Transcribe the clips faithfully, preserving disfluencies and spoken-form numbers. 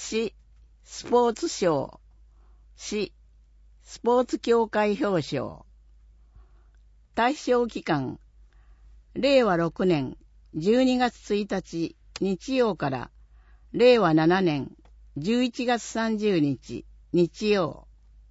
市スポーツ賞、市スポーツ協会表彰。対象期間、れいわろくねんじゅうにがつついたち日曜かられいわななねんじゅういちがつさんじゅうにち日曜。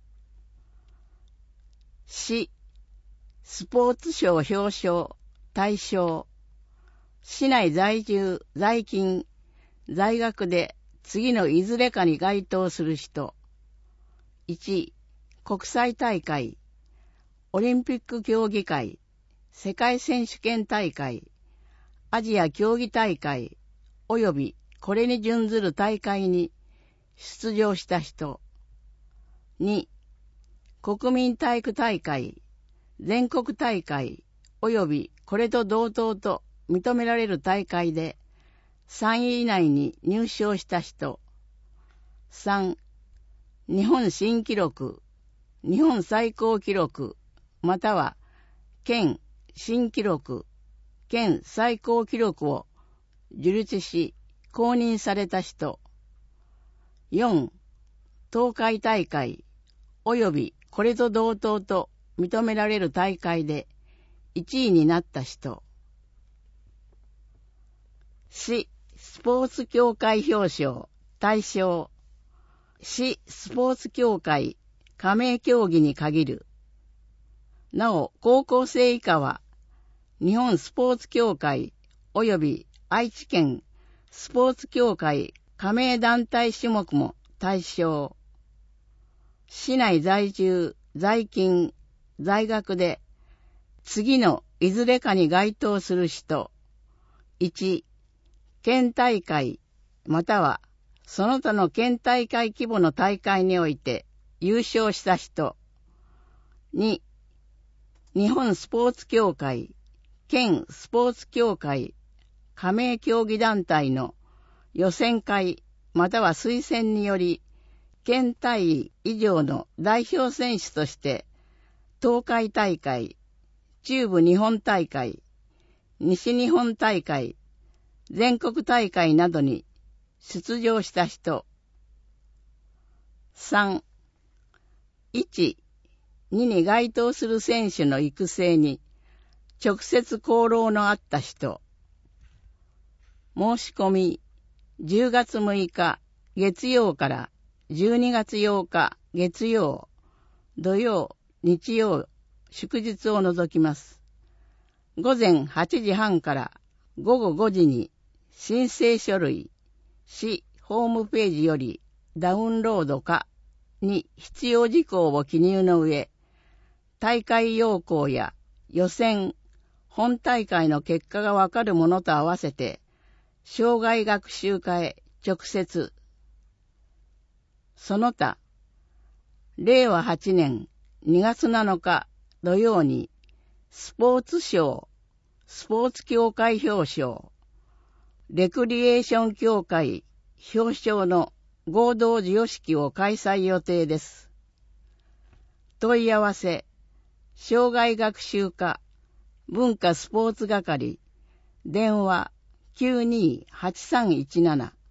市スポーツ賞表彰対象。市内在住、在勤、在学で次のいずれかに該当する人。いち、国際大会、オリンピック競技会、世界選手権大会、アジア競技大会、およびこれに準ずる大会に出場した人。に、国民体育大会、全国大会、およびこれと同等と認められる大会でさんい以内に入賞した人。さん、日本新記録、日本最高記録、または県新記録、県最高記録を樹立し公認された人。よん、東海大会、およびこれと同等と認められる大会でいちいになった人。市スポーツ協会表彰対象。市スポーツ協会加盟競技に限る。なお、高校生以下は日本スポーツ協会および愛知県スポーツ協会加盟団体種目も対象。市内在住、在勤、在学で次のいずれかに該当する人。いち、県大会またはその他の県大会規模の大会において優勝した人。に、日本スポーツ協会、県スポーツ協会、加盟競技団体の予選会または推薦により県大位以上の代表選手として東海大会、中部日本大会、西日本大会、全国大会などに出場した人。さん、いち、にに該当する選手の育成に直接功労のあった人。申し込み、じゅうがつむいか月曜からじゅうにがつようか月曜、土曜、日曜、祝日を除きます。ごぜんはちじはんからごごごじに申請書類、市ホームページよりダウンロードかに必要事項を記入の上、大会要項や予選、本大会の結果がわかるものと合わせて、生涯学習課へ直接。その他、れいわはちねんにがつなのか土曜に、スポーツ賞、スポーツ協会表彰、レクリエーション協会表彰の合同授与式を開催予定です。問い合わせ、生涯学習課文化スポーツ係、電話 きゅうにーはちさんいちなな